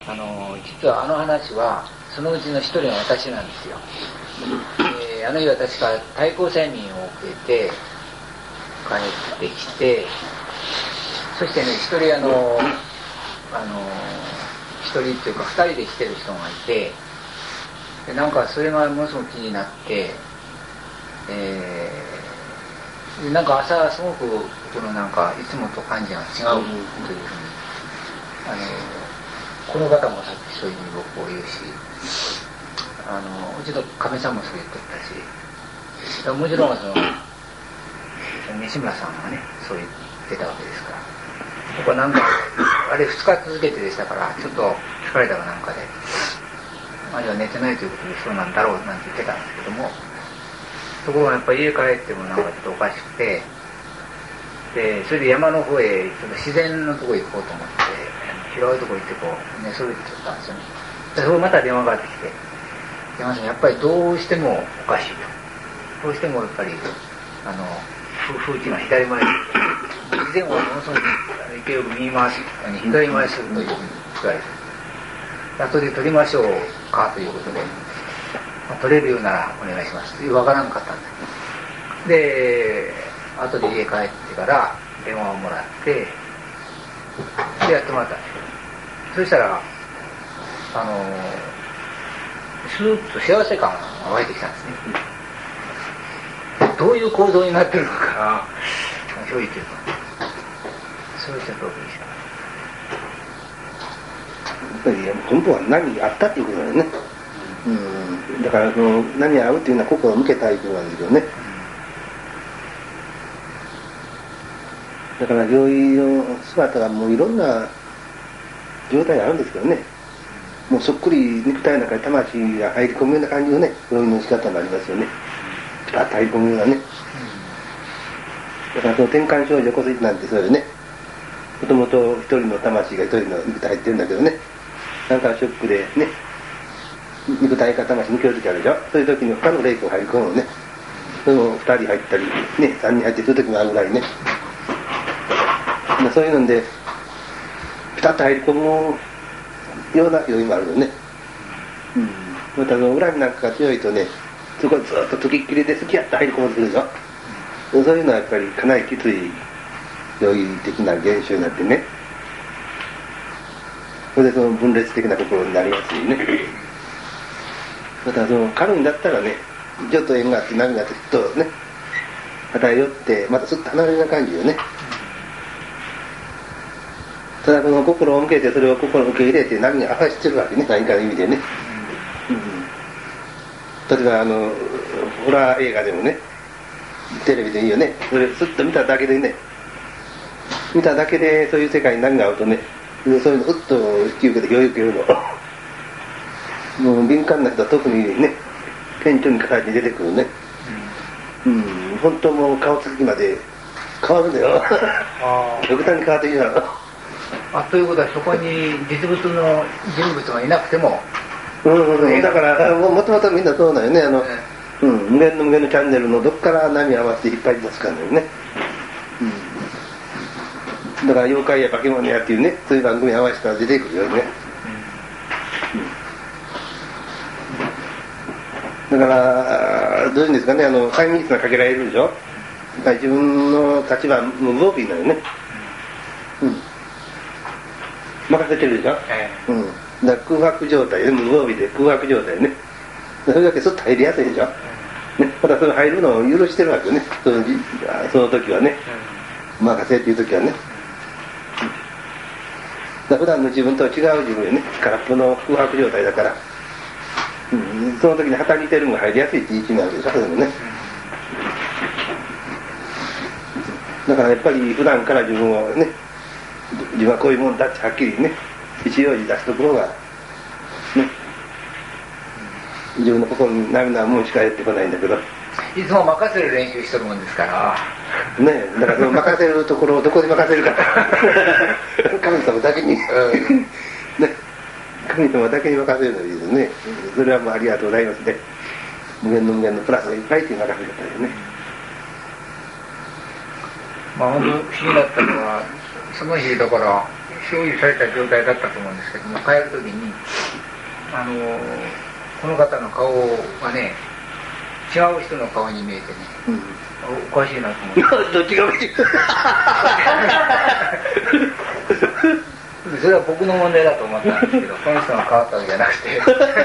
実はあの話はそのうちの一人が私なんですよ。あの日は確か対抗催眠を受けて帰ってきて、そしてね、一人一人っていうか二人で来てる人がいて、でなんかそれがものすごく気になって、なんか朝すごくこのなんかいつもと感じが違うというふうに、この方もさっきそういうふうに僕を言うし、うちのかみさんもそう言ってたし、もちろんその西村さんがねそう言ってたわけですから、僕はなんかあれ2日続けてでしたから、ちょっと疲れたかなんかで、あるいは寝てないということでそうなんだろうなんて言ってたんですけども、ところがやっぱり家帰ってもなんかちょっとおかしくて、でそれで山の方へちょっと自然のところへ行こうと思って、広いところ行ってこう寝そべってちゃったんですよね。でそれまた電話がかかってきて、山さんやっぱりどうしてもおかしいと、どうしてもやっぱり風紀が左前に以前はものすごく勢いよく右回し左回しするというふうに言われて、後で取りましょうかということで、取れるようならお願いしますというわからなかったんです。で後で家帰ってから電話をもらってでやってもらったんですよ。そしたらスーッと幸せ感が湧いてきたんですね。どういう構造になってるのか正直言ってると、そういうちょっとお聞きした。 やっぱり本当は何があったっていうことだよね。だからその何に会うっていうのは心を向けたいということなんですよね。だから上位の姿がもういろんな状態があるんですけどね、もうそっくり肉体の中に魂が入り込むような感じのね、上位の仕方になりますよね。ピタッと入り込むようなね。だからその転換症状こそなんてそうよね。もともと一人の魂が一人の肉体入ってるんだけどね、なんかショックでね、肉体か魂抜けるときあるでしょ。そういう時に他の霊気が入り込むのね。それも2人入ったりね、3人入ってる時もあるぐらいね。そういうのでピタッと入り込むような要因もあるよね。また恨みなんかが強いとね、そこずっとときっきりで好きやって入り込むとするでしょ。そういうのはやっぱりかなりきつい容易的な現象になってね、それでその分裂的な心になりやすいね。またその軽いんだったらね、ちょっと縁があって波があってふっとね偏ってまたすっと離れるような感じよね。ただこの心を向けてそれを心を受け入れて波に合わせてるわけね、何かの意味でね。例えばホラー映画でもね、テレビでいいよね、それスッと見ただけでね、見ただけでそういう世界に波が合うとね、そういうのうっと引き受けて余裕受けるのもう敏感な人は特にね顕著に形に出てくるね。本当もう顔つきまで変わるんだよ。極端に変わっていいだろう。 ということはそこに実物の人物がいなくても、 だからもともとみんなそうだよね。無限の無限のチャンネルのどっから波合わせて引っ張り出すかのよね。だから妖怪や化け物やっていうね、そういう番組合わせたら出てくるよね。だからどういうんですかね、催眠術がかけられるでしょ。自分の立場無防備なよね。任せてるでしょ。だから空白状態で無防備で空白状態ね。それだけすっと入りやすいでしょ。またそれ入るのを許してるわけよね。その時はね、任せっていう時はね。普段の自分とは違う自分よね。空っぽの空白状態だから、その時に働いてるのが入りやすいっていう意味なんでしょ。それもね。だからやっぱり普段から自分をね、自分はこういうもんだってはっきりね一応に出すところがね、自分の心に涙もしかやってこないんだけど、 いつも任せる練習しとるもんですからね。だからその任せるところをどこで任せるか神様だけにね、神様だけに任せるのいいですね。それはもうありがとうございますね。無限の無限のプラスがいっぱいっていう任せ方ですね。 本当不思議だったのは、 その日だから消費された状態だったと思うんですけども、帰る時にこの方の顔がね違う人の顔に見えてね、おかしいなと思ってどっちがおかしいそれは僕の問題だと思ったんですけど、この人が変わったわけじゃなくて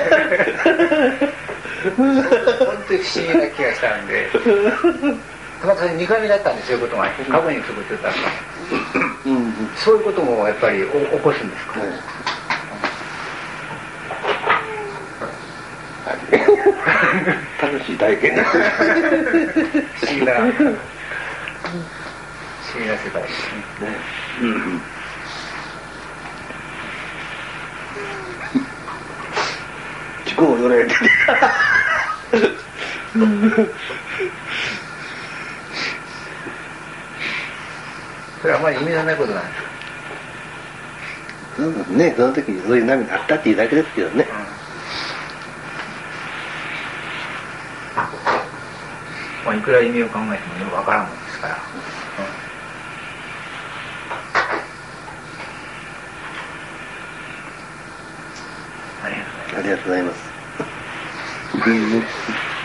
本当に不思議な気がしたんで、たまたま2回目だったんですよ、そういうことが過去にそういうことだった、そういうこともやっぱり起こすんですか、 楽しい体験だ不思議な世界ですね。 自己を言われてそれはあまり意味のないことなんですか。 ね、その時にそういう波があったっていうだけですけどね、 まあ、いくら意味を考えてもよくわからんもんですから、ありがとうございます。 ありがとうございます。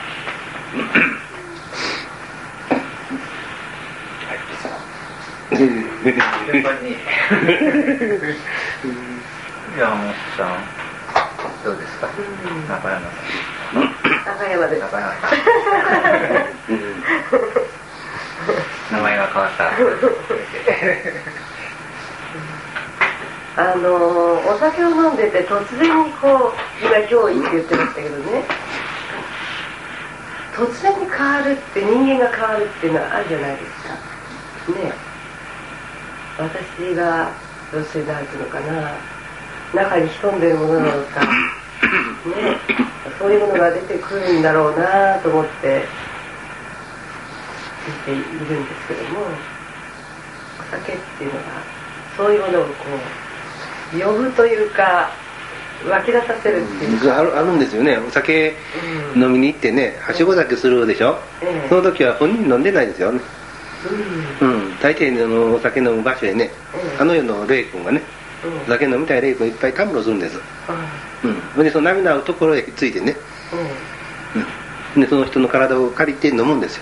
順番に山本さんどうですか、中山さん。 中山です。 中山名前が変わったお酒を飲んでて突然にこう今憑依って言ってましたけどね、突然に変わるって人間が変わるっていうのはあるじゃないですかね。私がどうしてなんていうのかな、中に潜んでるものなのかね、そういうものが出てくるんだろうなと思って見ているんですけども、お酒っていうのはそういうものをこう呼ぶというか湧き出させるっていうか、 あるんですよね。お酒飲みに行ってね、はしご酒するでしょ、その時は本人飲んでないですよね、大抵のお酒飲む場所へね、あの世の霊君がね、お酒飲みたい霊君いっぱいたむろするんです、でその波の合うところへついてね、でその人の体を借りて飲むんですよ、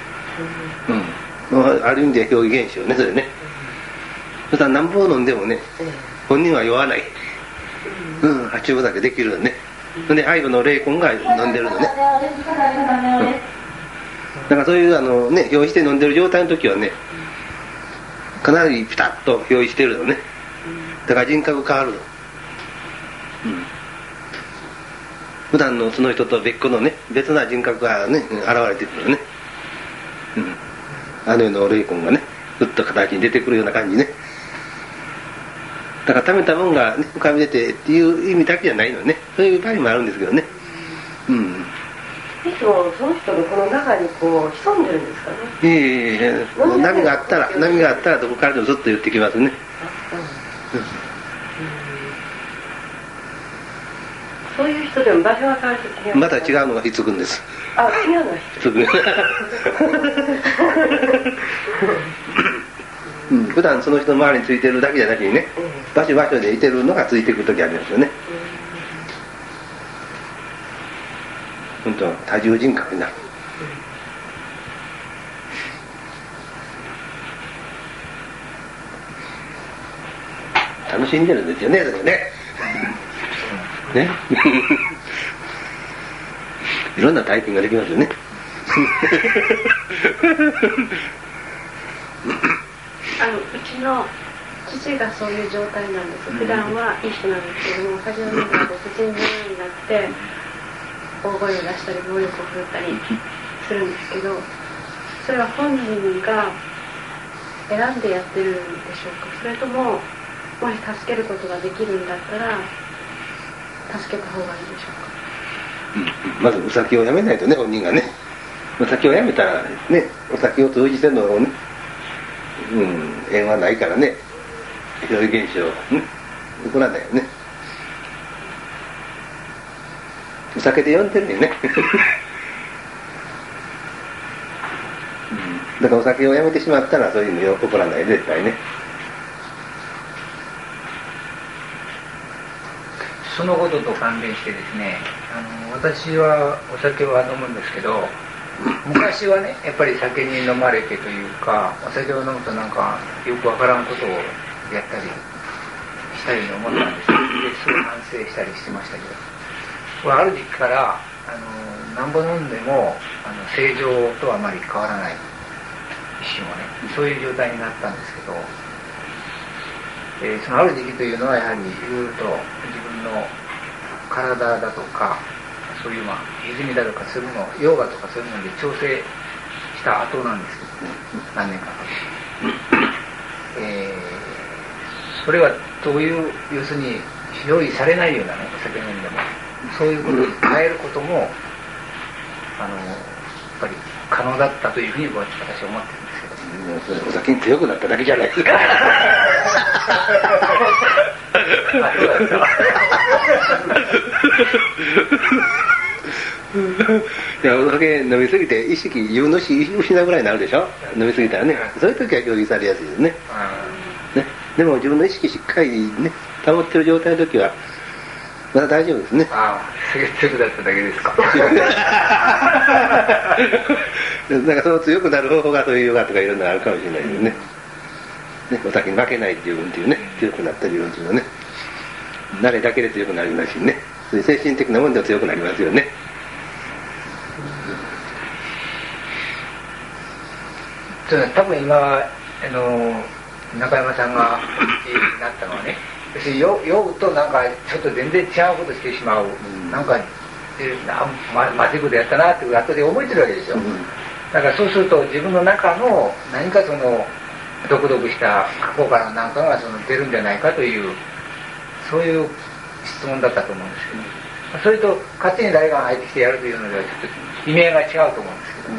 ある意味で表現現象ね、それね、そしたら何本飲んでもね、本人は酔わない、はしご酒できるのね、で背後の霊魂が飲んでるのね、だからそういうね、表して飲んでる状態の時はね、かなりピタッと表してるのね、だから人格変わるの、普段のその人と別個のね、別な人格がね現れてくるのね、あの世の霊魂がねふっと形に出てくるような感じね。だから溜めたもんが、ね、浮かび出てっていう意味だけじゃないのね、そういう場合もあるんですけどね。 いつもその人のこの中にこう潜んでるんですかね。 波があったらどこからでもずっと言ってきますね。 そういう人でも場所が変わると違う。 また違うのがひっつくんです。 あ、違うのがひっつく。 普段その人の周りについてるだけじゃなくてね、場所でいてるのがついてくる時ありますよね。本当は多重人格になる。楽しんでるんですよね、それね。ね。いろんな体験ができますよね。 うちの父がそういう状態なんです。普段はいい人なんですけども、酒を飲んでると全然になって大声を出したり暴力を振るったりするんですけど、それは本人が選んでやってるんでしょうか、それとももし助けることができるんだったら助けた方がいいでしょうか。 まずお酒をやめないとね、本人がね。お酒をやめたらね、お酒を通じてのね、縁はないからね、そういう現象ね起こらないよね。お酒で呼んでるよね。だからお酒をやめてしまったらそういうの起こらないで絶対ね。 そのことと関連してですね、私はお酒は飲むんですけど、昔はねやっぱり酒に飲まれてというか、お酒を飲むとなんかよくわからんことをやったりしたり思ったんですよ。ですごい反省したりしてましたけど、これある時期からなんぼ飲んでも正常とはあまり変わらない、一瞬はねそういう状態になったんですけど、そのある時期というのはやはりいろいろと自分の体だとかそういう歪みだとかそういうもの、ヨガとかそういうもので調整した後なんですけど、何年かかけて、それはどういう要するに用意されないようなねお酒飲んでもそういうことに変えることもやっぱり可能だったというふうに私は思ってるんですけど、 お酒に強くなっただけじゃないですか。 そうですか。 いや、お酒飲みすぎて自分の意識失うぐらいになるでしょ、飲みすぎたらね。そういう時は共有されやすいですね。ね、でも自分の意識しっかりね保ってる状態の時はまだ大丈夫ですね。 強くなっただけですか。 なんかその強くなる方法がそういうヨガとかいろんなのあるかもしれないですね。ね、お酒に負けない自分っていうね、強くなった自分っていうのはね、慣れだけで強くなりますしね、そういう精神的なもんでは強くなりますよね。 多分今中山さんがなったのはね、別に酔うとなんかちょっと全然違うことしてしまう、なんかまずいことやったなって後で思いてるわけですよ。だからそうすると自分の中の何かその独々した過去から何かが出るんじゃないかというそういう質問だったと思うんですけど、それと勝手に誰かが入ってきてやるというのではちょっと意味合いが違うと思うんですけど、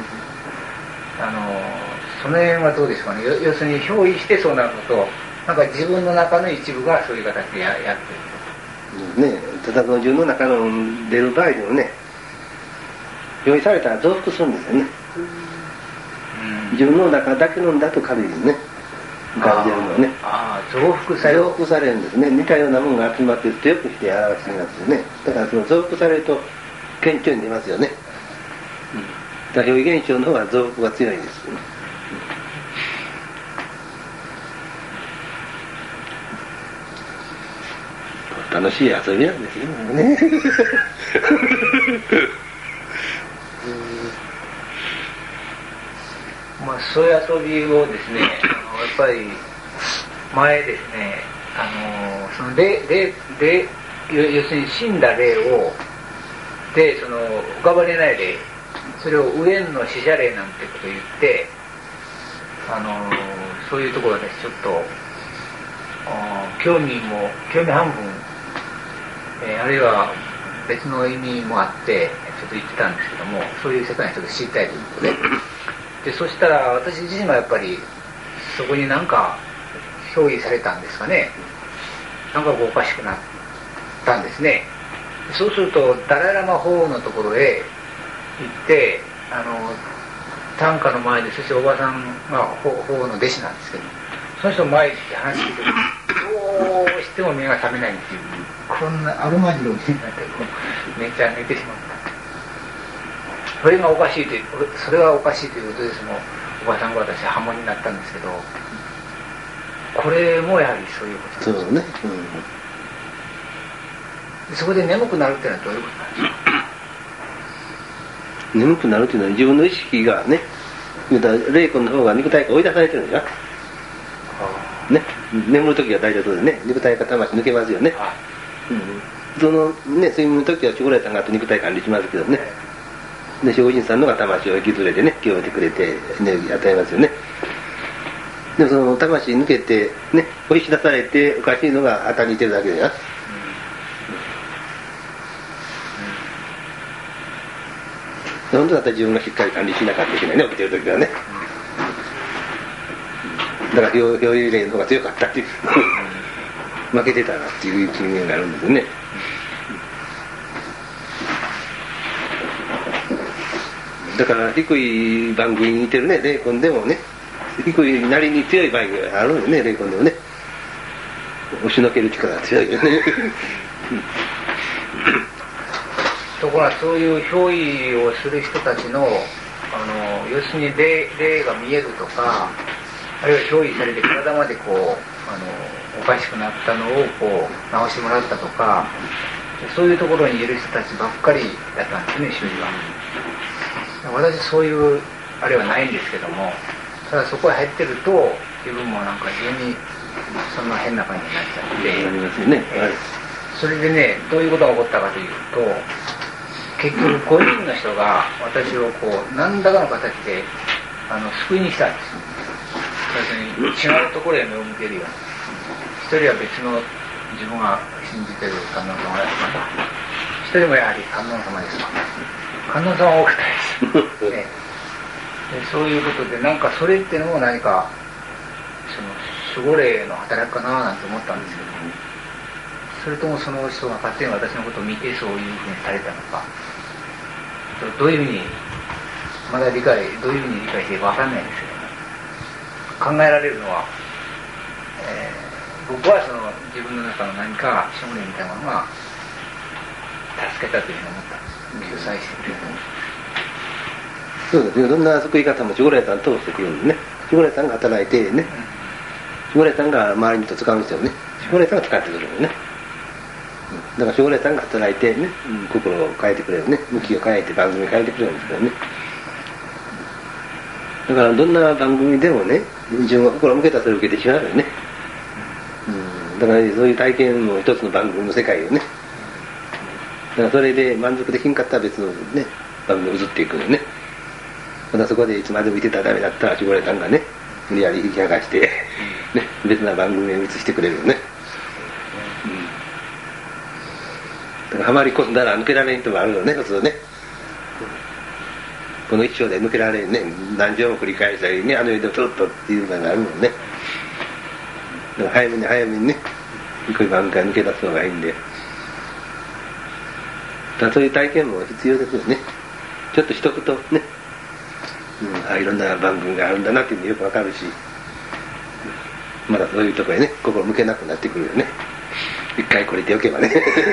その辺はどうでしょうかね。要するに憑依してそうなるのと、なんか自分の中の一部がそういう形でやってるね、ただ自分の中の出る場合でもね、用意されたら増幅するんですよね。自分の中だけのんだと軽いですね。感じるのはね。増幅されるんですね。似たようなものが集まって強くして表していますよね。だからその増幅されると顕著に出ますよね。だから表現象の方が増幅が強いです、ね。楽しい遊びなんですよね。 そういう遊びをですね、やっぱり前ですね、その要するに死んだ霊をで浮かばれない霊、それを上の死者霊なんてことを言って、そういうところでちょっと興味半分、あるいは別の意味もあってちょっと言ってたんですけども、そういう世界にちょっと知りたいということで、そしたら私自身はやっぱりそこに何か憑依されたんですかね、なんかおかしくなったんですね。そうするとダライラマ法のところへ行って短歌の前で、そしておばさんが法の弟子なんですけど、その人前に話しててどうしても目が覚めないっていう、こんなアルマジロみたいになってめっちゃ寝てしまった。それがおかしいという、それはおかしいということで、おばさんが私は破門になったんですけど、これもやはりそういうことです。 そうね、 そこで眠くなるっていうのはどういうことなんですか。 眠くなるっていうのは自分の意識がね、霊魂の方が肉体から追い出されてるんでしょ、ね、眠るときは大体そうですね、肉体から魂抜けますよね、そのね、睡眠のときはチョコレートがあって肉体管理しますけどね、で精進さんのが魂を引き連れてね、清めてくれてエネルギー与えますよね。でもその魂抜けてね、追い出されておかしいのが当たりにいてるだけでな、本当だったら自分がしっかり管理しなかったといけないね、起きてるときはね。だから表意霊の方が強かったっていう負けてたなっていう気分があるんですよね。だから低い番組に似てるね、霊魂でもね、低いなりに強い場合があるんよね、霊魂でもね。押しのける力が強いよね。 ところがそういう憑依をする人たちの要するに霊が見えるとか、あるいは憑依されて体までこうおかしくなったのをこう直してもらったとか、そういうところにいる人たちばっかりだったんですね、修理は。私そういうあれはないんですけども、ただそこへ入ってると自分もなんか非常にそんな変な感じになっちゃって、 ありますよね。 それでね、どういうことが起こったかというと、結局5人の人が私をこう何らかの形で救いに来たんです。要するに違うところへ目を向けるように。一人は別の自分が信じてる観音様だとか、一人もやはり観音様ですわ。観音様は多かったです、ね、でそういうことで、なんかそれっていうのも何かその守護霊の働きかななんて思ったんですけども、それともその人が勝手に私のことを見てそういうふうにされたのか、どういうふうにまだどういうふうに理解していいか分かんないんですけども、考えられるのは、僕はその自分の中の何か守護霊みたいなものが助けたというふうに思ったんです。救済してくれる。 そうですね。どんな救い方も守護霊さん通してくるんでね。守護霊さんが働いてね、守護霊さんが周りの人を使うんですよね。守護霊さんが使ってくれるのね。だから守護霊さんが働いてね、心を変えてくれるね、向きを変えて番組を変えてくれるんですけどね。だからどんな番組でもね、自分が心を向けたそれを受けてしまうよね。だからそういう体験も一つの番組の世界よね。だからそれで満足できんかったら別のね、番組に移っていくよね。またそこでいつまでもいてたらダメだったら守護霊さんがね、無理やり引き剥がして、ね、別な番組へ移してくれるよね。だからハマり込んだら抜けられん人もあるよね、普通ね。この一生で抜けられんね、何十も繰り返したりね、世でちょっとっていうのがあるもんね。だから早めにね、こういう番組から抜け出すのがいいんで。だからそういう体験も必要ですよね。ちょっと一言ね、いろんな番組があるんだなっていうのよくわかるし、まだそういうところへね、心向けなくなってくるよね。一回これでおけばね。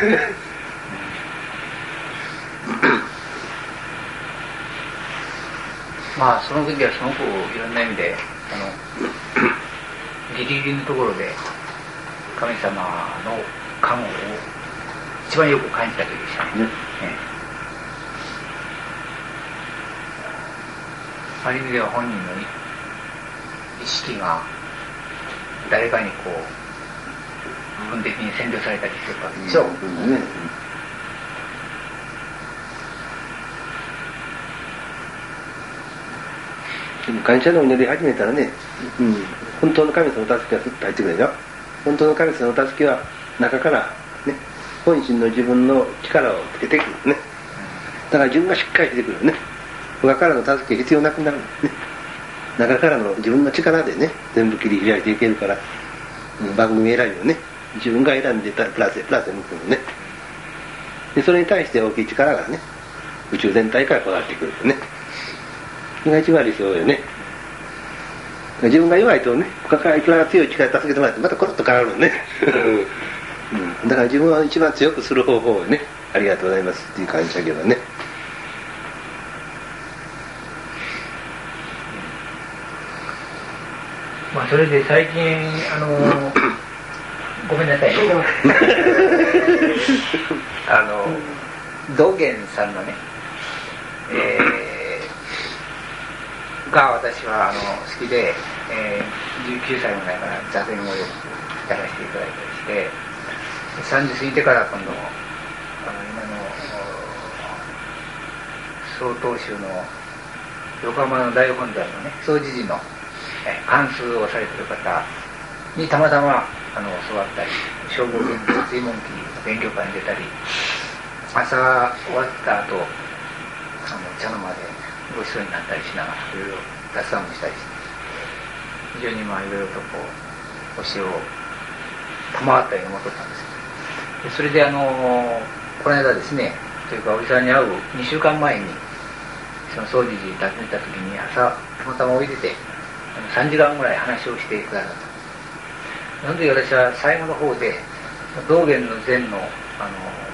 まあその時はすごくいろんな意味でギリギリのところで神様の加護を一番よく感じた時でしたね。ある意味では本人の意識が誰かにこう部分的に占領されたりするわけでしょう。 感謝のお祈り始めたらね、本当の神様の助けがすっと入ってくれるよ。本当の神様の助けは中からね、本心の自分の力をつけてくるね。だから自分がしっかりしてくるね。他からの助け必要なくなるね。中からの自分の力でね、全部切り開いていけるから、番組選びをね、自分が選んでプラスへ向くのね。でそれに対して大きい力がね、宇宙全体からこだわってくるね。それが一番理想よね。自分が弱いとね、他からいくら強い力で助けてもらってまたコロッと変わるのね。だから自分は一番強くする方法をね、ありがとうございますっていう感じだけどね。 まあそれで最近ごめんなさい道元さんのね、が私は好きで、19歳ぐらいから座禅をよくやらせていただいたりして、30過ぎてから今度今の曹洞宗の横浜の大本山のね総持寺の貫通をされている方にたまたま教わったり、正悟禅の追問記の勉強会に出たり、朝終わった後茶の間でごちそうになったりしながらいろいろ雑談もしたりして、非常にいろいろとこう教えを賜ったように思っとったんです。それでこの間ですね、というかおじさんに会う2週間前にその総持寺に訪ねた時に朝たまたまおいでて3時間ぐらい話をしてくださった。その時私は最後の方で道元の禅の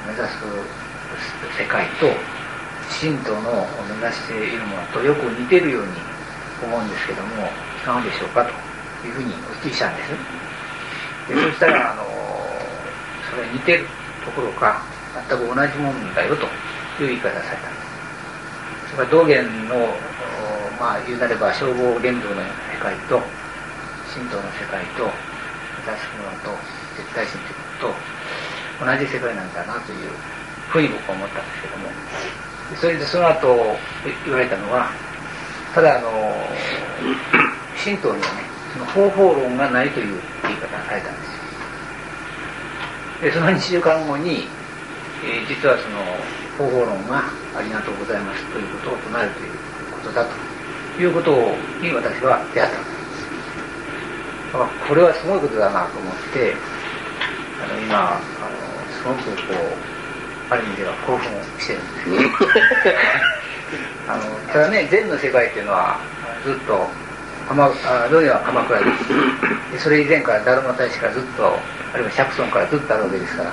目指す世界と神道の目指しているものとよく似てるように思うんですけども、いかがでしょうかというふうにお聞きしたんです。でそしたらそれ似てるところか全く同じものだよという言い方をされたんです。それから道元の言うなれば消防伝道の世界と神道の世界と目指すものと絶対神と同じ世界なんだなというふうに僕は思ったんですけども、それでその後言われたのは、ただ神道にはねその方法論がないという言い方がされたんですよ。でその2週間後に、実はその方法論がありがとうございますということを唱えるということだということに私は出会ったんです。これはすごいことだなと思って、今すごくある意味では興奮してるんですけどただね、禅の世界っていうのはずっと道元は鎌倉ですで、それ以前から達磨大師からずっと、あるいは釈尊からずっとあるわけですから、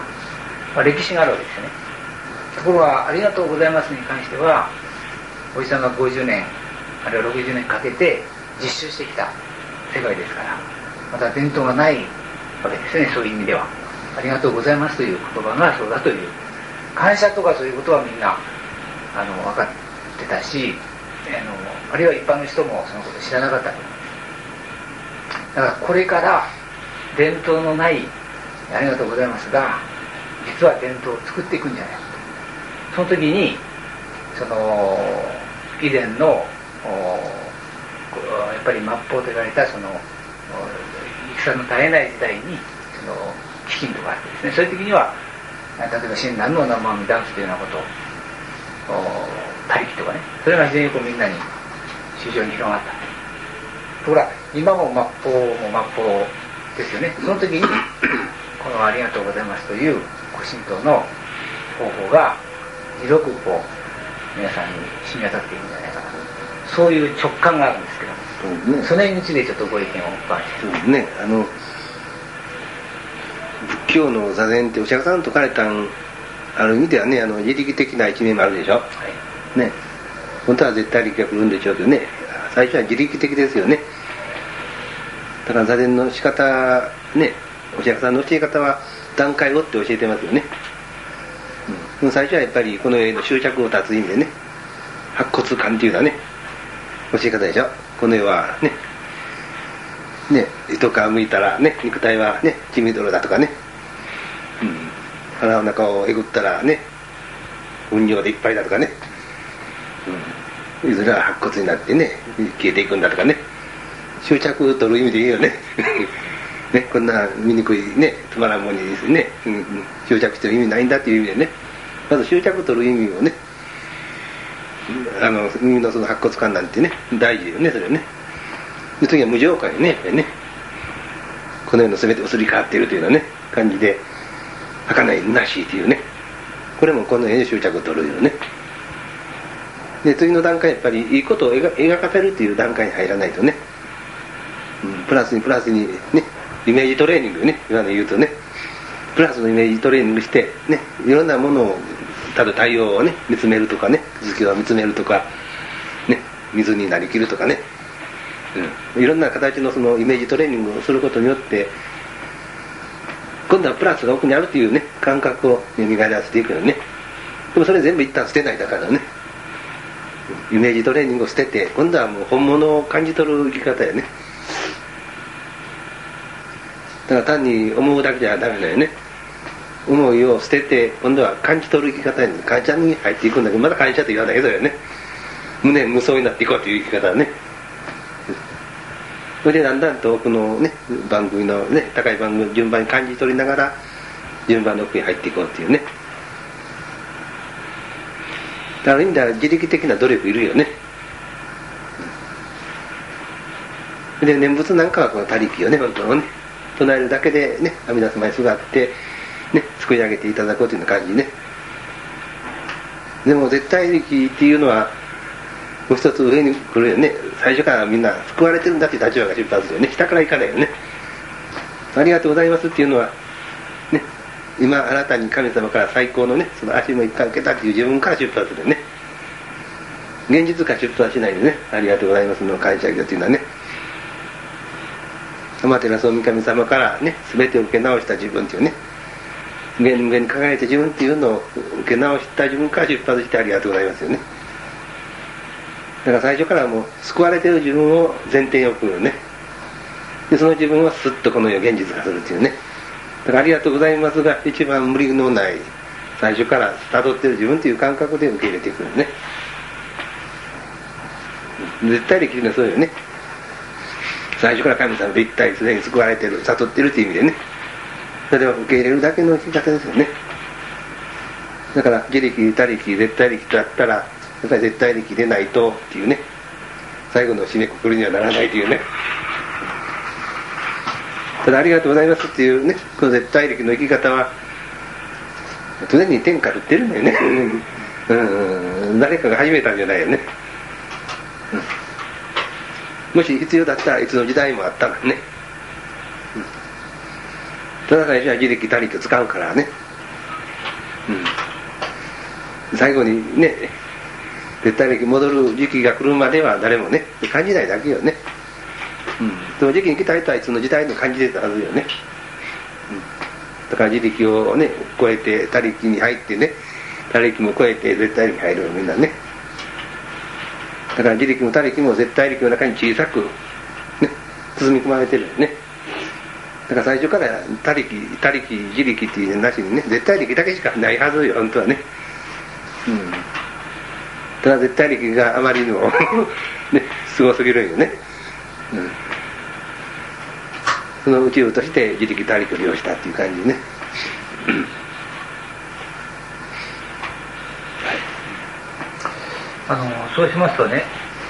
歴史があるわけですよね。ところがありがとうございますに関しては、おじさんが50年あるいは60年かけて実習してきた世界ですから、また伝統がないわけですね。そういう意味ではありがとうございますという言葉がそうだという感謝とかそういうことはみんな分かってたし、あるいは一般の人もそのこと知らなかったと思うんです。だからこれから伝統のないありがとうございますが実は伝統を作っていくんじゃないかと。その時にその以前のやっぱり末法と言われたその戦の絶えない時代にその飢饉とかあってですね、そういう時には例えば親鸞の生阿弥ダンスというようなこと他力とかね、それが非常にみんなに市場に広がった。ところが今も末法ですよね。その時にこのありがとうございますという神道の方法が広く皆さんに染み渡っていくんじゃないかな、そういう直感があるんですけど、その辺についてちょっとご意見をお伺いして。 そうですね、仏教の座禅ってお釈迦さんと書かれたある意味ではね、自力的な一面もあるでしょ、はい、ね、本当は絶対力が来るんでしょうけどね、最初は自力的ですよね。だから座禅の仕方ね、お釈迦さんの教え方は段階をって教えてますよね、最初はやっぱりこの世の執着を断つ意味でね、白骨観っていうのはね教え方でしょ。この世はね糸皮むいたらね肉体はね血みどろだとかね、腹の中をえぐったらね糞尿でいっぱいだとかね、いずれは白骨になってね消えていくんだとかね、執着を取る意味でいいよねね、こんな醜いねつまらんものにですね、執着してる意味ないんだっていう意味でね、まず執着を取る意味をね、耳のその白骨観なんてね大事よね、それね。で次は無常観ね、やっぱりね、この世の全て移り変わっているというようなね感じで儚い虚しいというね、これもこの世に執着を取るよね。で次の段階やっぱりいいことを描かせるという段階に入らないとね、プラスにねイメージトレーニングね、今の言うとねプラスのイメージトレーニングしてね、いろんなものをただ太陽をね見つめるとかね、月を見つめるとかね、水になりきるとかね、いろんな形のそのイメージトレーニングをすることによって今度はプラスが奥にあるというね感覚を蘇らせていくよね。でもそれ全部一旦捨てないだからね、イメージトレーニングを捨てて今度はもう本物を感じ取る生き方やね。だから単に思うだけじゃダメだよね。思いを捨てて今度は感じ取る生き方に感謝に入っていくんだけど、まだ感謝と言わないけどよね、無双になっていこうという生き方だね。それでだんだんと奥のね番組のね高い番組を順番に感じ取りながら順番の奥に入っていこうというね。だから意味では自力的な努力いるよね。で念仏なんかはこの他力をね本当のね唱えるだけでね阿弥陀様にすがってね作り上げていただこうというような感じね。でも絶対力っていうのはもう一つ上に来るよね。最初からみんな救われてるんだっていう立場が出発するよね。下から行かないよね。ありがとうございますっていうのはね、 今あなたに神様から最高のねその足も一回受けたっていう自分から出発するね、現実から出発しないでね、ありがとうございますの感謝業というのはね、天照大神様からね全てを受け直した自分っていうね、上に輝いた自分っていうのを受け直した自分から出発してありがとうございますよね。だから最初からもう救われている自分を前提に置くよね。でその自分はスッとこの世を現実化するっていうね。だからありがとうございますが一番無理のない最初から辿っている自分という感覚で受け入れていくよね。絶対的にはそうよね。最初から神様で一体すでに救われている悟っているという意味でね、それを受け入れるだけの生き方ですよね。だから自力他力絶対力とあったらやっぱり絶対力でないとっていうね、最後の締めくくりにはならないというね。ただありがとうございますっていうね、この絶対力の生き方は常に天下振ってるんだよね。誰かが始めたんじゃないよね。もし必要だったらいつの時代もあったのね。ただ最初は自力他力を使うからね、最後にね絶対力戻る時期が来るまでは誰もね感じないだけよね。その時期に来た人はいつの時代も感じてたはずよね。だから自力をね超えて他力に入ってね、他力も超えて絶対力に入るよみんなね。だから自力も他力も絶対力の中に小さく、ね、包み込まれてるよね。だから最初から他力自力っていうなしにね絶対力だけしかないはずよ本当はね。ただ絶対力があまりにもねすごすぎるよね。その宇宙として自力他力を利用したっていう感じでね。 そうしますとね、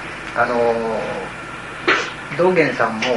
道元さんも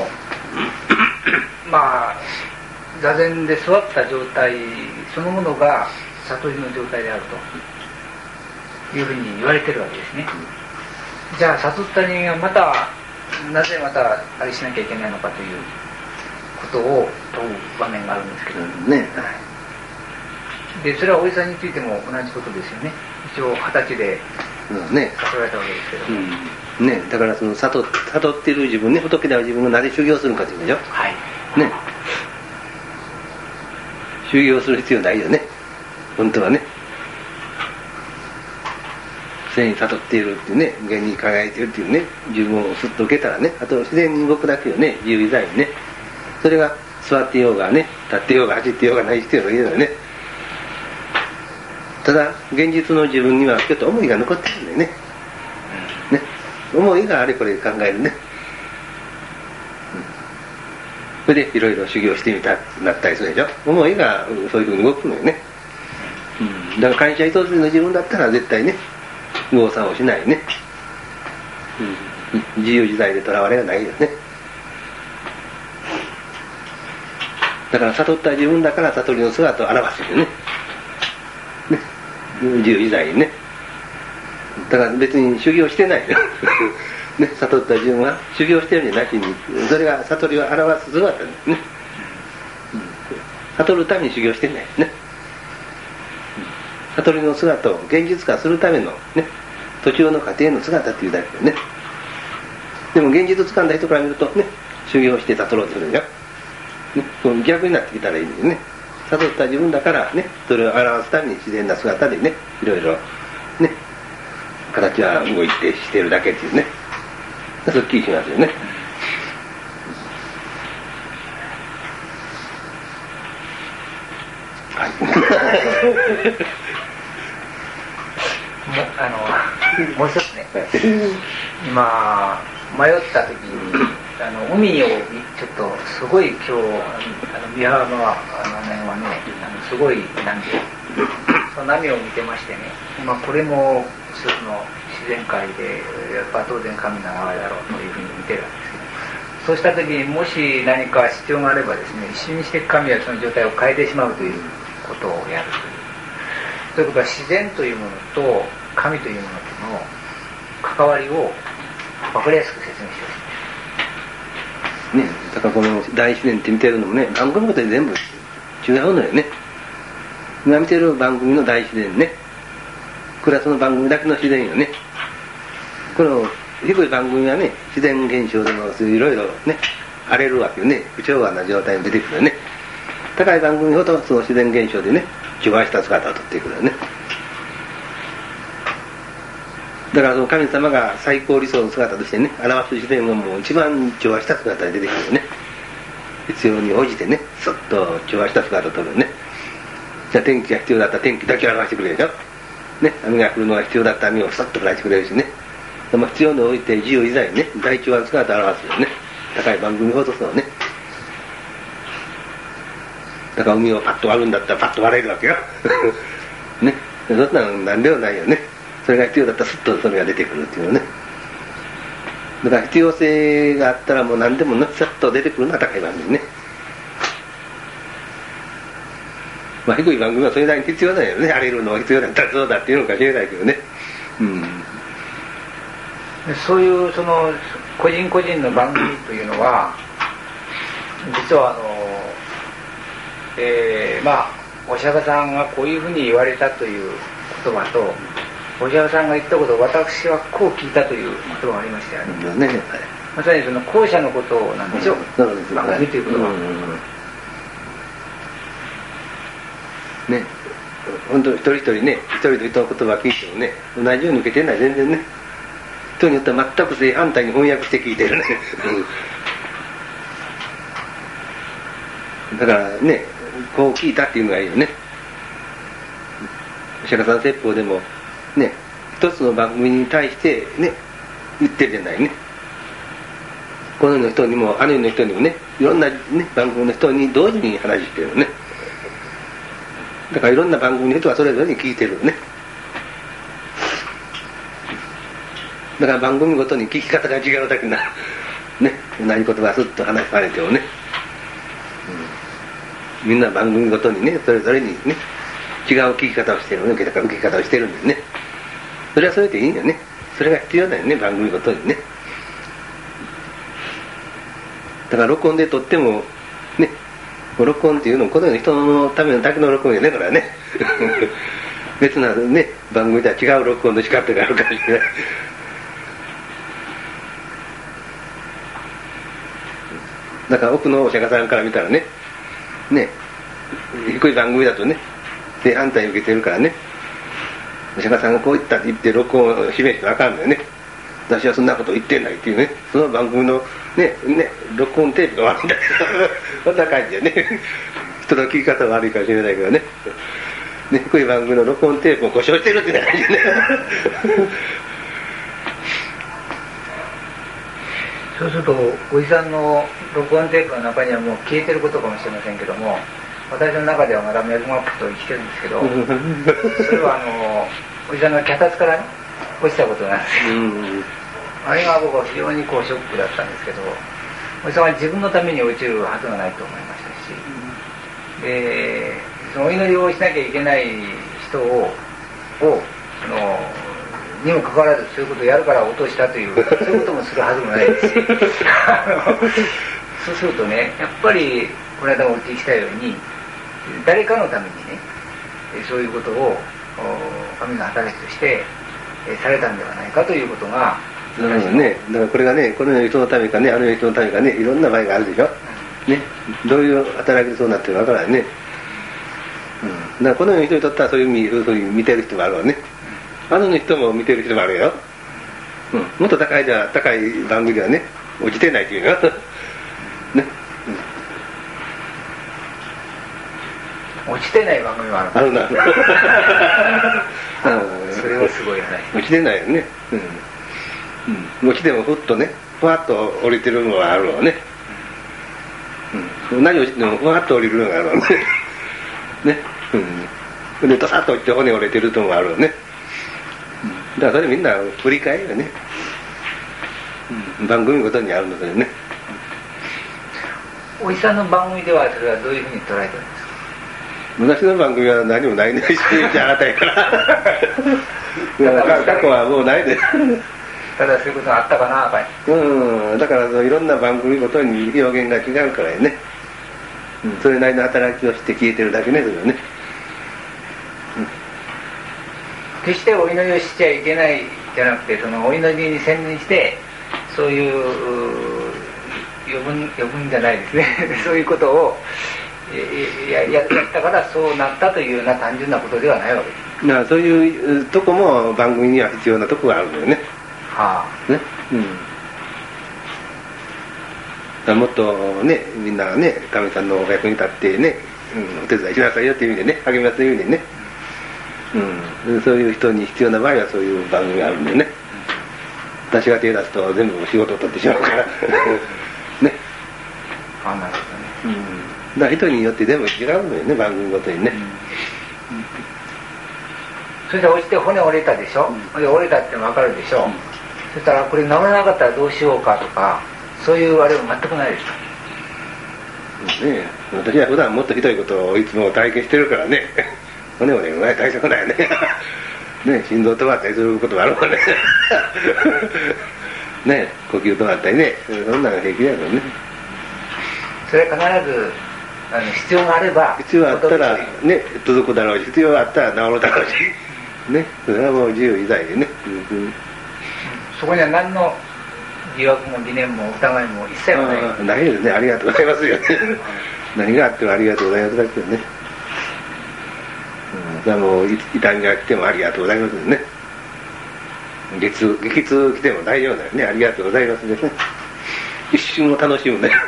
まあ座禅で座った状態そのものが悟りの状態であるというふうに言われてるわけですね。じゃあ悟った人間はなぜまたあれしなきゃいけないのかということを問う場面があるんですけどね。でそれはおじさんについても同じことですよね。一応20歳で悟られたわけですけど、 だからその悟っている自分ね、仏では自分がなぜ修行するかというのでしょ。ね、修行する必要ないよね本当はね。常に悟っているっていうね、無限に輝いているっていうね自分をすっと受けたらね、あと自然に動くだけよね、自由自在にね。それが座っていようがね立っていようが走っていようがない必要がいいのよね。ただ現実の自分にはちょっと思いが残ってるんだよね。思いがあれこれ考えるね。それでいろいろ修行してみたなったりするでしょ。思いがそういうふうに動くのよね。だから会社一つの自分だったら絶対ね右往左往しないね。自由自在でとらわれがないよね。だから悟った自分だから悟りの姿を表すよね。自由自在にね。だから別に修行してないよ、ね、悟った自分は修行してるんじゃなしにそれが悟りを表す姿ですね。悟るために修行してないですね。悟りの姿を現実化するためのね途中の過程の姿っていうだけでね。でも現実を掴んだ人から見るとね修行して悟ろうとするんじゃん、ね、逆になってきたらいいんですね。悟った自分だからねそれを表すために自然な姿でねいろいろね形は動いてしてるだけっていうね、すっきりしますよね。 もう一つね、今迷った時に海をちょっとすごい今日三原の辺はねすごい波その波を見てましてね、これも一つの自然界でやっぱ当然神の流れだろうというふうに見てるわけですけど、そうした時にもし何か必要があればですね一瞬にして神はその状態を変えてしまうということをやるということは自然というものと神というものとの関わりを分かりやすく説明しますね。だからこの大自然って見てるのもね何個もことで全部違うのよね。 今見てる番組の大自然ね、これはその番組だけの自然よね。この低い番組はね、自然現象でもいろいろね荒れるわけよね。不調和な状態に出てくるよね。高い番組ほどその自然現象でね調和した姿をとってくるよね。だからその神様が最高理想の姿としてね表す自然はもう一番調和した姿で出てくるよね。必要に応じてねスッと調和した姿をとるよね。じゃあ天気が必要だったら天気だけ表してくれるでしょ、ね、雨が降るのが必要だったら雨をスッと降らしてくれるしね。でも必要に応じて自由自在にね大調和の姿を表すよね。高い番組ほどそうね。だから海をパッと割るんだったらパッと割れるわけよね。そんなの何でもないよね。それが必要だったらスッとそれが出てくるっていうのね。だから必要性があったらもう何でもなっさっと出てくるのが高い番組ね。まあ低い番組はそれなりに必要だよね。荒れるのは必要だったらそうだっていうのかもしれないけどね。 そういうその個人個人の番組というのは実はまあお釈迦さんがこういうふうに言われたという言葉とお釈迦さんが言ったことを私はこう聞いたという言葉がありましたよね。まさにその後者のことなんでしょう、番組ということは。 ね、本当一人一人ね一人で人の言葉聞いてもね同じように受けてない全然ね。人によっては全く正反対に翻訳して聞いてるねだからねこう聞いたっていうのがいいよね。お釈迦さん説法でもね一つの番組に対してね言ってるじゃないね。この世の人にもあの世の人にもねいろんな、ね、番組の人に同時に話してるよね。だからいろんな番組の人はそれぞれに聞いてるよね。だから番組ごとに聞き方が違うだけなね同じ言葉すっと話されてもね、みんな番組ごとにねそれぞれにね違う聞き方をしてるね受け方をしてるんだよね。それはそれでいいんだよね。それが必要だよね番組ごとにね。だから録音で撮ってもね録音っていうのもこのような人のためのだけの録音やねこれはね別なね番組とは違う録音の仕方があるかもしれないだから奥のお釈迦さんから見たらね低い番組だとね正反対を受けてるからねお釈迦さんがこう言ったって言って録音を示して分かるんだよね。私はそんなこと言ってないっていうねその番組のね録音テープが悪いんだけどそんな感じでね人の聞き方は悪いかもしれないけどね低い番組の録音テープを故障してるって感じでねそうするとおじさんの録音テープの中にはもう消えてることかもしれませんけども私の中ではまだ脈々と生きてるんですけどそれはおじさんが脚立からね落ちたことなんですよ、あれが僕は非常にこうショックだったんですけどおじさんは自分のために落ちるはずがないと思いましたし、でそのお祈りをしなきゃいけない人をにもかかわらずそういうことをやるから落としたというそういうこともするはずもないですしそうするとねやっぱりこの間もお聞きしたように誰かのためにねそういうことを神の働きとしてされたんではないかということがね、だからこれがねこの世の人のためかねあの世の人のためかねいろんな場合があるでしょ、ね、どういう働きでそうなってるかわからないね、だからこの世の人にとってはそういうふうに見てる人もあるわね、あの世の人も見てる人もあるよ、もっと高い番組ではね落ちてないっていうのよね、 落ちてない番組もあるなそれはすごいよね。 落ちてないよね、落ちてもふっとねふわっと降りてるのがあるわね、同じ落ちてもふわっと降りるのがあるわねでドサッと落ちて骨折れてるのもあるわね、だからそれみんな振り返るよね、番組ごとにあるのでね。 おじさんの番組ではそれはどういうふうに捉えてるんですか。 私の番組は何もないねしあなたやから過去はもうないでただそういうことがあったかなやっぱり、 だからいろんな番組ごとに表現が違うからね、それなりの働きをして消えてるだけねそれはね、 決してお祈りをしちゃいけないじゃなくて、そのお祈りに専念してそういう余分じゃないですねそういうことをやったからそうなったというような単純なことではないわけです。 だからそういうとこも番組には必要なとこがあるんだよね。 はあ、 ね、だからもっとね、みんなね、神さんのお役に立ってね、お手伝いしなさいよっていう意味でね、励ますという意味でね、そういう人に必要な場合はそういう番組があるんだよね。私が手出すと全部仕事を取ってしまうからね。 あ、なるほどね。 だから人によって全部違うんだよね、番組ごとにね。 それで落ちて骨折れたでしょ、折れたって分かるでしょ、そしたらこれ治らなかったらどうしようかとか、そういうあれは全くないですか。 ね、私は普段もっとひどいことをいつも体験してるからね骨折れる前大したことないよねね、心臓止まったりすることもあるもんねね、呼吸止まったりね、そんなの平気だからね。 それは必ず必要があれば、 必要あったらね届くだろうし、必要あったら治るだろうしね、それはもう自由自在でね、 そこには何の疑惑も疑念も疑いも一切はない。 ないですね、ありがとうございますよね何があってもありがとうございますだけどね、それはもう痛みが来てもありがとうございますよね。激痛来ても大丈夫だよね、ありがとうございますですね。一瞬を楽しむね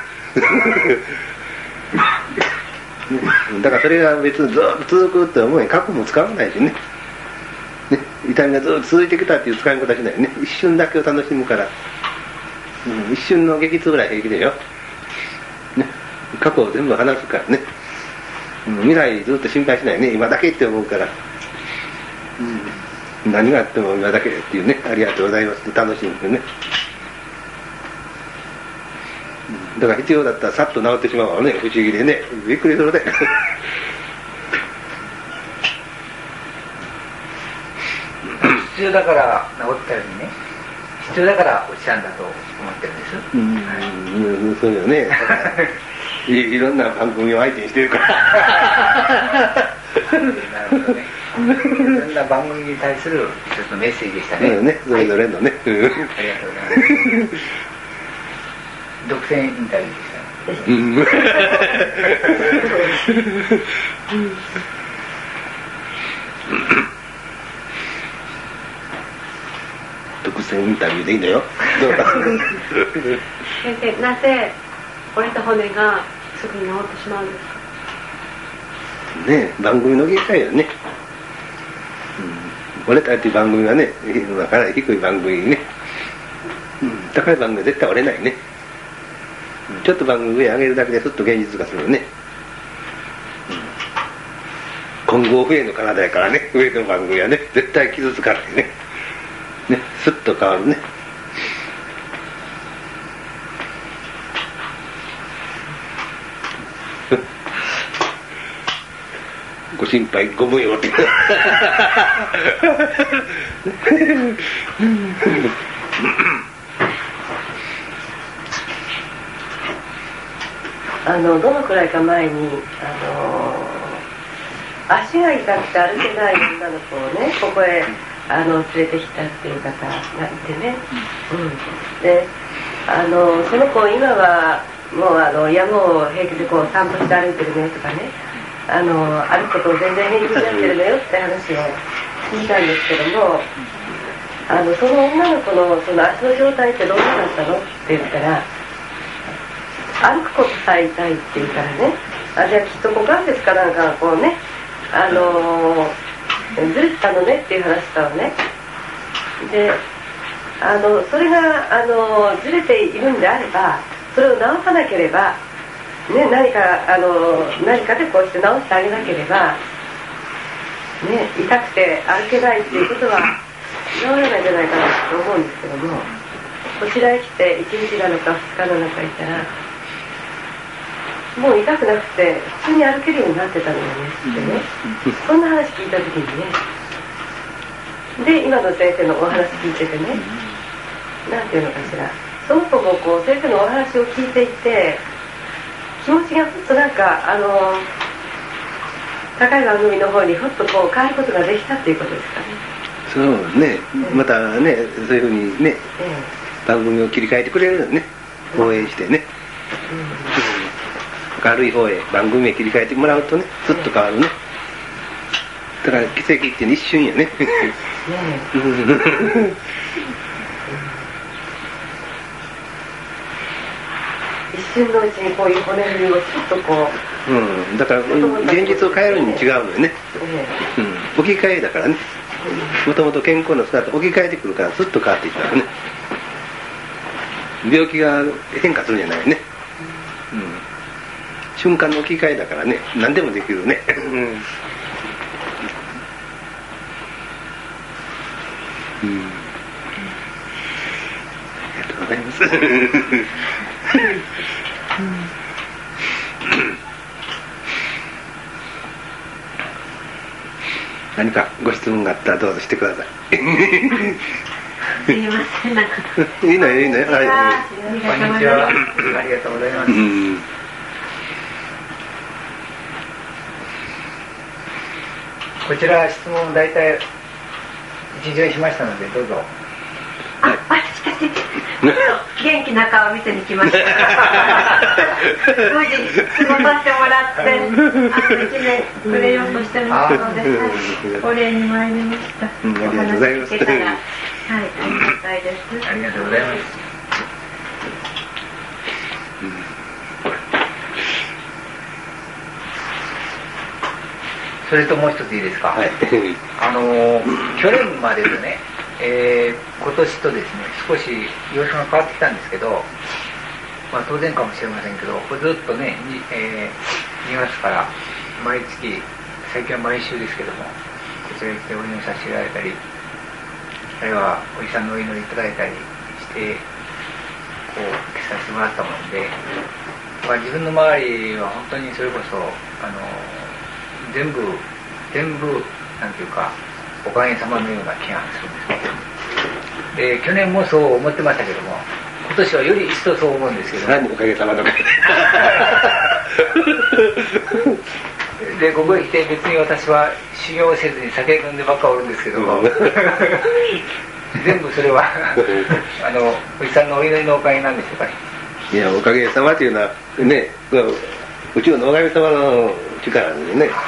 だからそれが別にずっと続くって思いに核も使わないしね、痛みがずっと続いてきたっていう使い方しないね。一瞬だけを楽しむから、一瞬の激痛ぐらい平気だよ、ね、過去を全部話すからね、未来ずっと心配しないね、今だけって思うから、何があっても今だけっていうね、ありがとうございますって楽しむんですよね。だから必要だったらさっと治ってしまうわね、不思議でね、びっくりするで必要だから治ったようにね、必要だから落ちたんだと思ってるんです。 そうよねいろんな番組を相手にしてるからなるほどね。いろんな番組に対する一つのメッセージでしたね。 それぞれのね、 ありがとうございます独占インタビューでした独占インタビューでいいのよどうか先生、なぜ折れた骨がすぐに治ってしまうんですか。 ね、番組の限界よね、折れたっていう番組はね、かなり低い番組にね、高い番組は絶対折れないね。ちょっと番組上上げるだけですっと現実化するよね。今後上の体やからね、上の番組はね絶対傷つかないね、スッと変わるね。ご心配ご無用ってどのくらいか前に足が痛くて歩けない女の子をね、ここへ連れてきたっていう方がいてね、でその子今はもう山を平気でこう散歩して歩いてるねとかね、歩くことを全然平気になってるのよって話を聞いたんですけども、その女の子のその足の状態ってどうなったのって言ったら、歩くことさえ痛いって言うからね、じゃあきっと股関節かなんかこうねずれてたのねっていう話したのね。でそれがずれているんであれば、それを直さなければ、ね、何かでこうして直してあげなければ、ね、痛くて歩けないっていうことは治らないんじゃないかなと思うんですけども、こちらへ来て1日なのか2日なのかいたらもう痛くなくて普通に歩けるようになってたのよねってね、そんな話聞いた時にね、で今の先生のお話聞いててね、なんていうのかしら、その子もこう先生のお話を聞いていて気持ちがふっとなんか高い番組の方にふっとこう変わることができたっていうことですかね。 そうね、またね、そういうふうにね、番組を切り替えてくれるよね、応援してね、明るい方へ番組へ切り替えてもらうとね、ずっと変わるね。だから奇跡って一瞬やね。 一瞬のうちにこういう骨組みをちょっとこう、 だから現実を変えるに違うのよね、置き換えだからね、もともと健康な姿置き換えてくるからずっと変わっていったらね、病気が変化するんじゃないね、瞬間の置き換えだからね、何でもできるね。ありがとうございます。何かご質問があったらどうぞしてください。 すみません、なんか。 いいのよ、いいのよ。 こんにちは。ありがとうございます。こちら質問大体一巡しましたのでどうぞ。 しかし元気な顔見せに来ました。無事過ごさせてもらって1年くれようとしてますので、お礼に参りました。お話聞けたら、ありがたいです。 ありがとうございます。それともう一ついいですか。去年までとね、今年とですね、少し様子が変わってきたんですけど、当然かもしれませんけど、ずっとね、2月から毎月、最近は毎週ですけども、こちらに来てお祈りさせていただいたり、あるいはおじさんのお祈りいただいたりして、こう、受けさせてもらったもので、自分の周りは本当にそれこそ、全部なんていうかおかげさまのような気がするんですね。で去年もそう思ってましたけども、今年はより一層そう思うんですけど、 何おかげさまとかでここへ来て別に私は修行せずに酒飲んでばっかおるんですけども全部それはおじさんのお祈りのおかげなんでしょうかね。 いや、おかげさまというのはね、宇宙のおかげさまの力なんでね、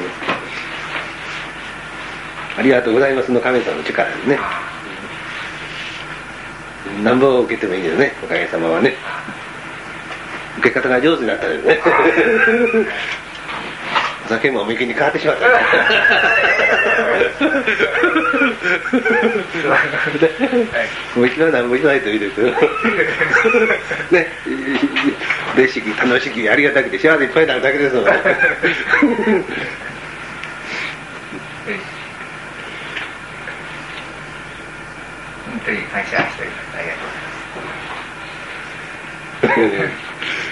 ありがとうございますの神様の力でね、なんぼ受けてもいいんだよね、おかげさまはね。受け方が上手になったらねお酒もおみきに変わってしまったおみきは何もしないといいですよね、嬉しき楽しきありがたくて幸せいっぱいになるだけですので本当に感謝しております。ありがとうございます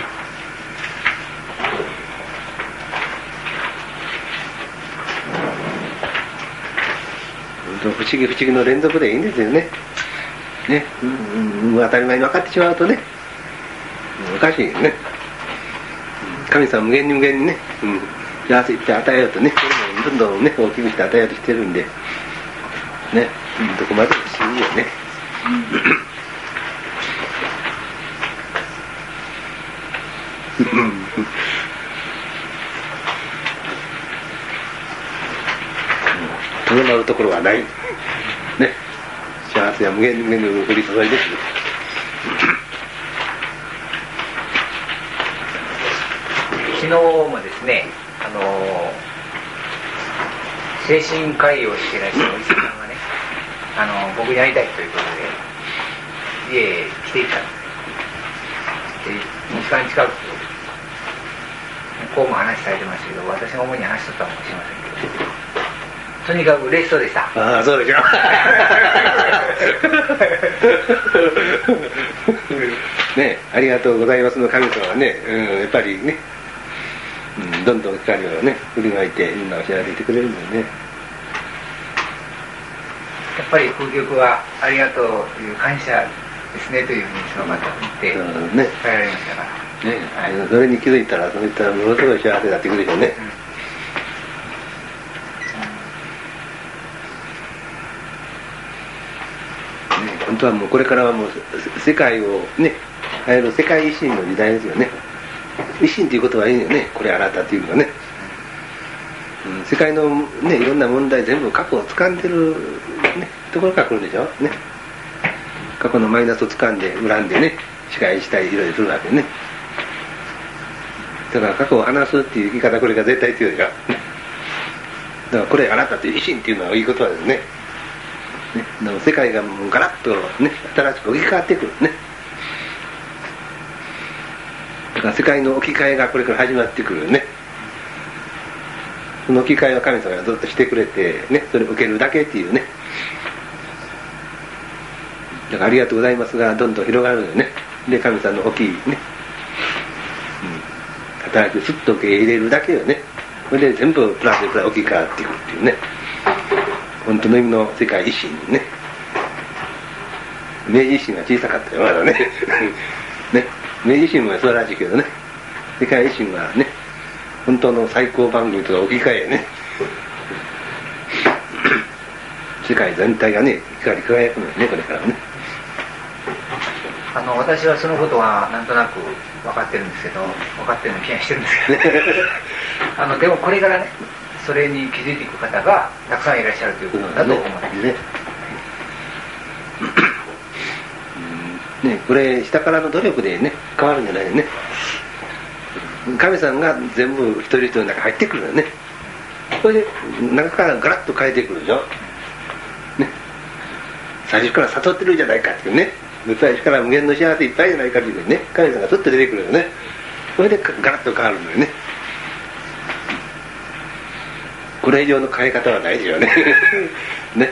不思議不思議の連続でいいんですよね。ね、当たり前に分かってしまうとね、おかしいよね。神様無限に無限にね、幸せいっぱい与えようとね、どんどんね大きくして与えようとしてるんで、ね、どこまでも不思議よね。とどまるところはないね、幸せは無限に無限に降り注いでくる。 昨日もですね、精神科医をしていらっしゃるお医者さんがね、僕に会いたいということで家へ来ていたんですで2時間近く向こうも話されてましたけど、私が主に話しとったかもしれませんけど、とにかく嬉しそうでした。 ああ、そうでしょね、ありがとうございますの神様はね、やっぱりね、どんどん光をね振りまいてみんなを幸せにしてくれるんだよね。 やっぱり空曲はありがとうという感謝ですねというふうにその方言って帰られましたからね、それに気づいたらそういったものすごい幸せになってくるでしょうね。 本当はもうこれからはもう世界をね流行る世界維新の時代ですよね。維新っていうことはいいよね、これ新たっていうのはね、世界のねいろんな問題全部過去を掴んでる、ね、ところから来るんでしょね。過去のマイナスを掴んで恨んでね仕返したりいろいろするわけね。だから過去を話すっていう言い方これが絶対強いがだからこれあなたって維新っていうのはいい言葉ですね。でも世界がもうガラッとね新しく置き換わってくるね。だから世界の置き換えがこれから始まってくるね。その置き換えは神様がずっとしてくれてね、それを受けるだけっていうね。だからありがとうございますがどんどん広がるよね。で神様の大きいね、働きをすっと受け入れるだけよね。それで全部プラスでプラス置き換わっていくっていうね。本当の意味の世界維新ね。明治維新は小さかったよまだね。ね、明治維新も素晴らしいけどね。世界維新はね、本当の最高番組とか置き換えね。世界全体がね光り輝くのよねこれからね。 私はそのことはなんとなく分かってるんですけど、分かってるの気がしてるんですけどねでもこれからねそれに気づいていく方がたくさんいらっしゃるということだと思うんですね。 ね、これ下からの努力でね変わるんじゃないよね。神さんが全部一人一人の中入ってくるよね。それで中からガラッと変えてくるでしょ、ね、最初から悟ってるじゃないかっていうね、最初から無限の幸せいっぱいじゃないかっていうね、神さんがずっと出てくるよね。それでガラッと変わるんだよね。これ以上の変え方はないですよねね。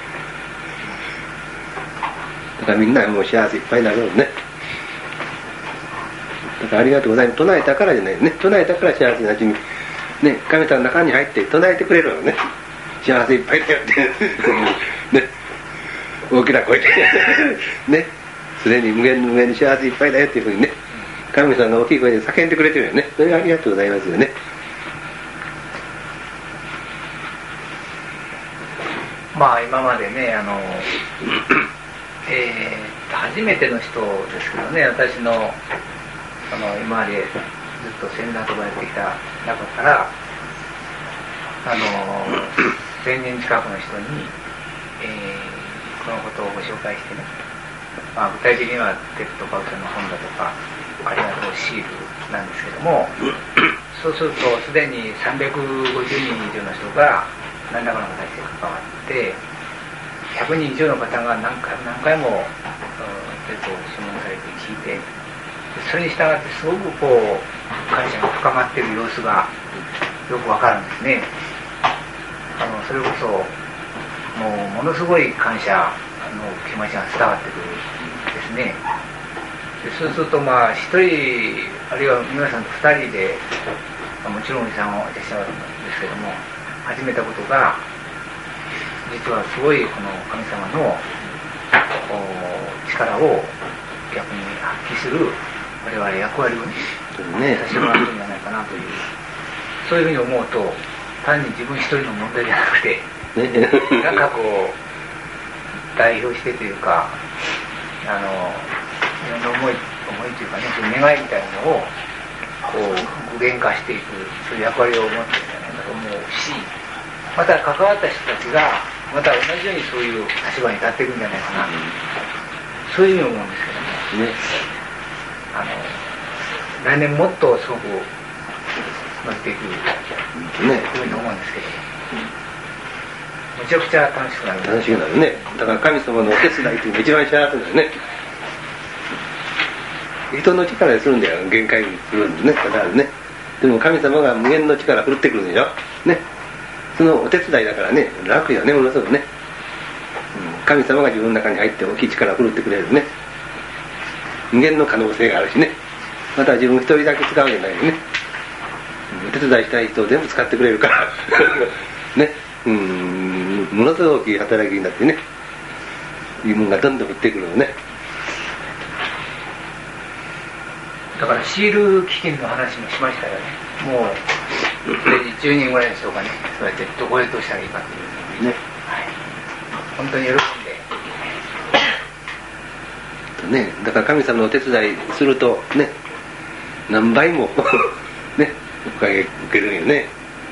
だからみんなもう幸せいっぱいになるのね。だからありがとうございます唱えたからじゃないね。唱えたから幸せなうちにね、神様の中に入って唱えてくれるのね。幸せいっぱいだよってね、大きな声でね、すでに無限に幸せいっぱいだよっていうふうにね、神様の大きい声で叫んでくれてるよね。それがありがとうございますよね。 まあ今までね初めての人ですけどね、私の今までずっと先だと呼ばれていた中から1000人近くの人に、このことをご紹介してね、まあ、具体的にはテッドパウセの本だとかありがとうシールなんですけどもそうするとすでに350人以上の人が何らかの形で関わって100人以上の方が何回もテッドを諮問されて聞いて、それに従ってすごくこう感謝が深まっている様子がよくわかるんですね。それこそものすごい感謝の気持ちが伝わってくるんですね。でそうするとまあ一人あるいは皆さんと二人でもちろんおじさんはいらっしゃるんですけども始めたことが実はすごいこの神様の力を逆に発揮する我々役割をねさせてもらってるんじゃないかなという、そういうふうに思うと単に自分一人の問題じゃなくてなんかこう代表してというかいろんな思いというかね、そういう願いみたいなのをこう具現化していくそういう役割を持ってるんじゃないかと思うし、また関わった人たちがまた同じようにそういう立場に立っていくんじゃないかな、そういうふうに思うんですけども、ね、来年もっとすごく乗っていくというふうに思うんですけど、めちゃくちゃ楽しくなる。 楽しくなるね。だから神様のお手伝いというのが一番幸せだよね。人の力でするんだよ、限界にするんでね、だからね。でも神様が無限の力振るってくるんでしょ。ね。そのお手伝いだからね、楽よね、ものすごくね。神様が自分の中に入って大きい力を振るってくれるね。無限の可能性があるしね。また自分一人だけ使うんじゃないよね。お手伝いしたい人を全部使ってくれるからね。ものすごく大きい働きになってね、いうものがどんどん降ってくるのね。 だからシール基金の話もしましたよね。もうそれで10人ぐらいの人がね、そうやってどこへとしたらいいかっていうのをね、はい、本当に喜んでね、だから神様のお手伝いするとね、何倍もね、おかげ受けるんよね。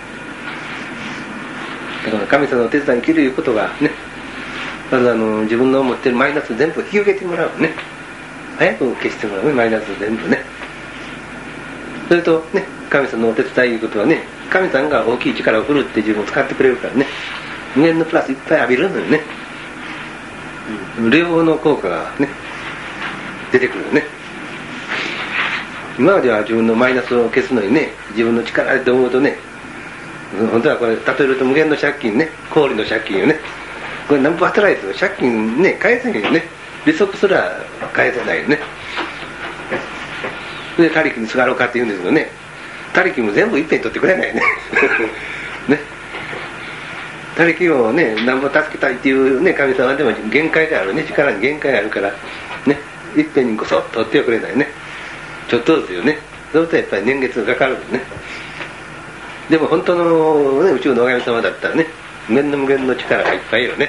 だから神様のお手伝いに生きるいうことがね、まず自分の持ってるマイナス全部引き受けてもらうね。早く消してもらうね、マイナス全部ね。それとね、神様のお手伝いいうことはね、神様が大きい力を振るって自分を使ってくれるからね、無限のプラスいっぱい浴びるのよね。両方の効果がね、出てくるよね。今までは自分のマイナスを消すのにね、自分の力で思うとね、本当はこれ例えると無限の借金ね、氷の借金よね。これ何分働いても借金ね、返せへんよね。利息すら返せないよね。で他力にすがろうかって言うんですけどね、他力も全部いっぺんに取ってくれないよねね、他力をね何も助けたいっていうね神様でも限界があるね、力に限界があるからね、いっぺんにこそっと取ってはくれないね。ちょっとずつよね。そうするとやっぱり年月がかかるんね。でも本当の、ね、宇宙のお神様だったらね、無限の力がいっぱいいるね。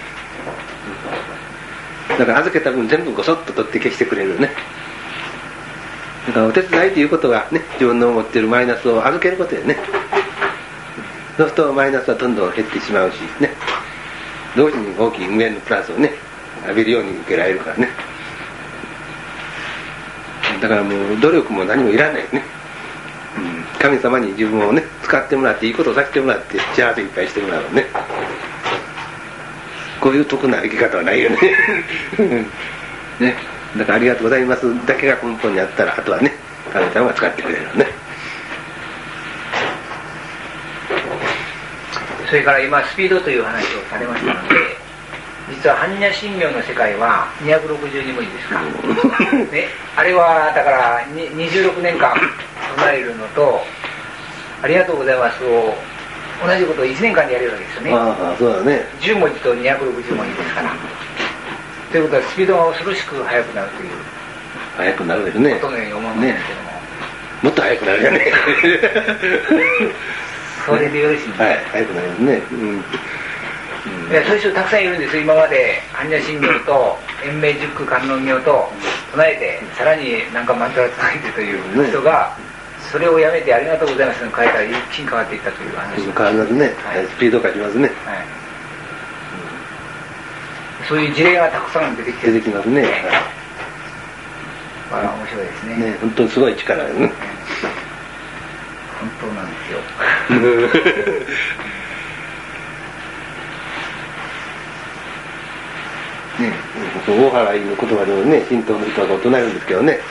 だから預けた分全部ごそっと取って消してくれるね。だからお手伝いということがね、自分の持っているマイナスを預けることやね。そうするとマイナスはどんどん減ってしまうしね、同時に大きい無限のプラスをね浴びるように受けられるからね。だからもう努力も何もいらないね、神様に自分をね使ってもらっていいことをさせてもらって幸せいっぱいしてもらうのね。こういう得な生き方はないよねね、だからありがとうございますだけが根本にあったら、あとはね神様が使ってくれるのね。 それから今スピードという話をされましたので、実は般若心経の世界は262文字ですか、ね、あれはだから26年間唱えるのとありがとうございますを同じことを1年間でやれるわけですよね。 ああ、そうだね。 10文字と260文字ですから。ということはスピードが恐ろしく速くなるという速くなるですね。 ことのように思うんですけども、 もっと速くなるよねそれでよろしいんですか。 はい、速くなるよね。 いや、そういう人たくさんいるんですよ。今まで般若心経と延命十句観音経と唱えて、さらになんかマントラ唱えてという人が、それをやめてありがとうございますと書いたら一気に変わっていったという話。 変わりますね、はい、スピードがありますね、はい、 そういう事例がたくさん出てきて出てきますね、はい、 まあ面白いですね。 ね、本当にすごい力よね。 本当なんですよね、大原の言葉でもね、神道の人が唱えるんですけどね、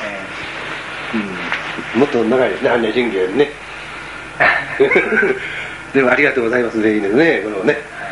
もっと長いですね、般若心経よりねでもありがとうございますでいいですね、これをね。